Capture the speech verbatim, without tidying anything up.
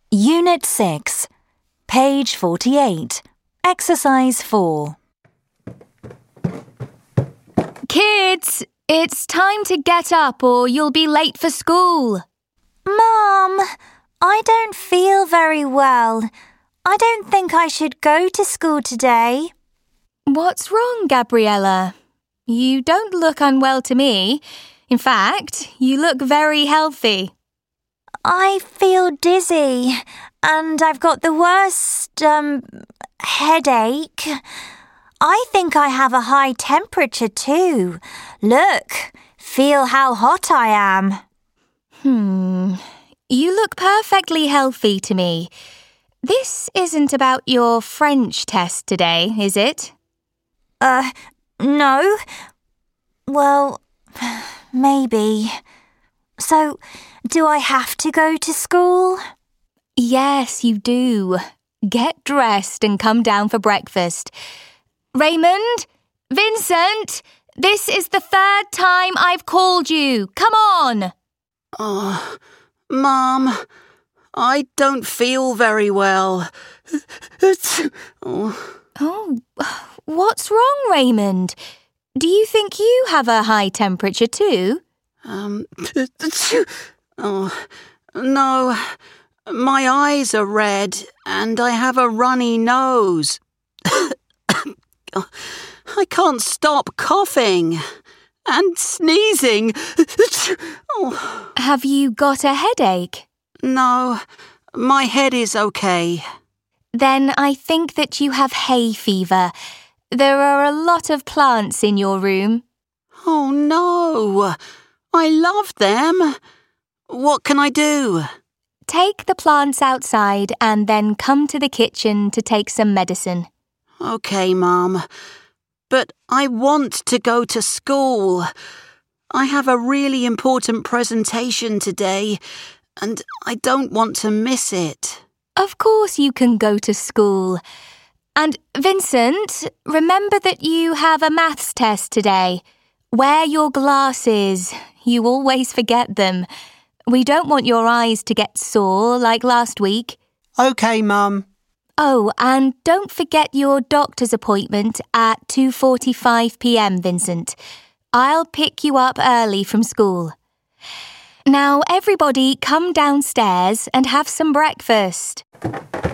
Unit six, page forty-eight, Exercise four. Kids, it's time to get up or you'll be late for school. Mom, I don't feel very well. I don't think I should go to school today. What's wrong, Gabriella? You don't look unwell to me. In fact, you look very healthy. I feel dizzy and I've got the worst, um, headache. I think I have a high temperature too. Look, feel how hot I am. Hmm, you look perfectly healthy to me. This isn't about your French test today, is it? Uh, no. Well, maybe. So, do I have to go to school? Yes, you do. Get dressed and come down for breakfast. Raymond, Vincent, this is the third time I've called you. Come on. Oh, Mom, I don't feel very well. oh. oh, what's wrong, Raymond? Do you think you have a high temperature too? Um, oh, no, my eyes are red and I have a runny nose. I can't stop coughing and sneezing. Oh. Have you got a headache? No, my head is okay. Then I think that you have hay fever. There are a lot of plants in your room. Oh no, I love them. What can I do? Take the plants outside and then come to the kitchen to take some medicine. Okay, Mum. But I want to go to school. I have a really important presentation today, and I don't want to miss it. Of course you can go to school. And Vincent, remember that you have a maths test today. Wear your glasses. You always forget them. We don't want your eyes to get sore like last week. OK, Mum. Oh, and don't forget your doctor's appointment at two forty-five p m, Vincent. I'll pick you up early from school. Now, everybody come downstairs and have some breakfast.